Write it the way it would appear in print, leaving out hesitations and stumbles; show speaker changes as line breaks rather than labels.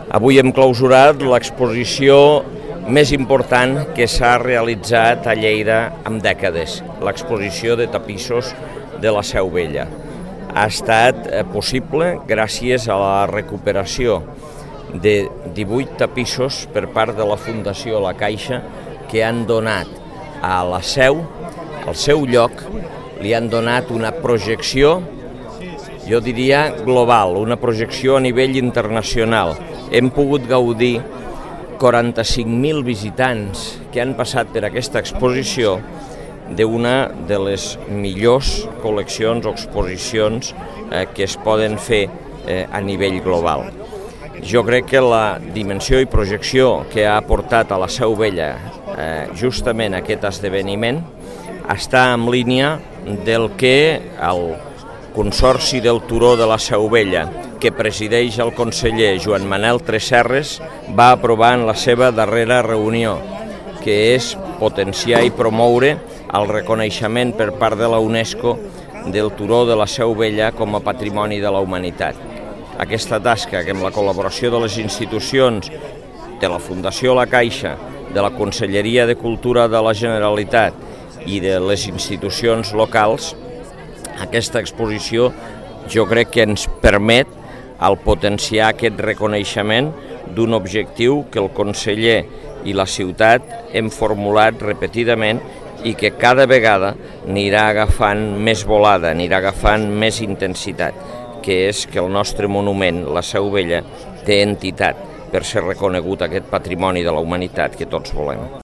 Avui hem clausurat l'exposició més important que s'ha realitzat a Lleida en dècades, l'exposició de tapissos de la Seu Vella. Ha estat possible gràcies a la recuperació de 18 tapissos per part de la Fundació La Caixa que han donat a la Seu, al seu lloc, li han donat una projecció, jo diria global, una projecció a nivell internacional. Hem pogut gaudir 45.000 visitants que han passat per aquesta exposició d'una de les millors col·leccions o exposicions que es poden fer a nivell global. Jo crec que la dimensió i projecció que ha aportat a la Seu Vella justament aquest esdeveniment està en línia del que el Consorci del Turó de la Seu Vella, que presideix el conseller Joan Manel Tresserres, va aprovar en la seva darrera reunió, que és potenciar i promoure el reconeixement per part de la UNESCO del Turó de la Seu Vella com a Patrimoni de la Humanitat. Aquesta tasca, que amb la col·laboració de les institucions, de la Fundació La Caixa, de la Conselleria de Cultura de la Generalitat i de les institucions locals, aquesta exposició jo crec que ens permet el potenciar aquest reconeixement d'un objectiu que el conseller i la ciutat hem formulat repetidament i que cada vegada anirà agafant més volada, anirà agafant més intensitat, que és que el nostre monument, la Seu Vella, té entitat per ser reconegut aquest patrimoni de la humanitat que tots volem.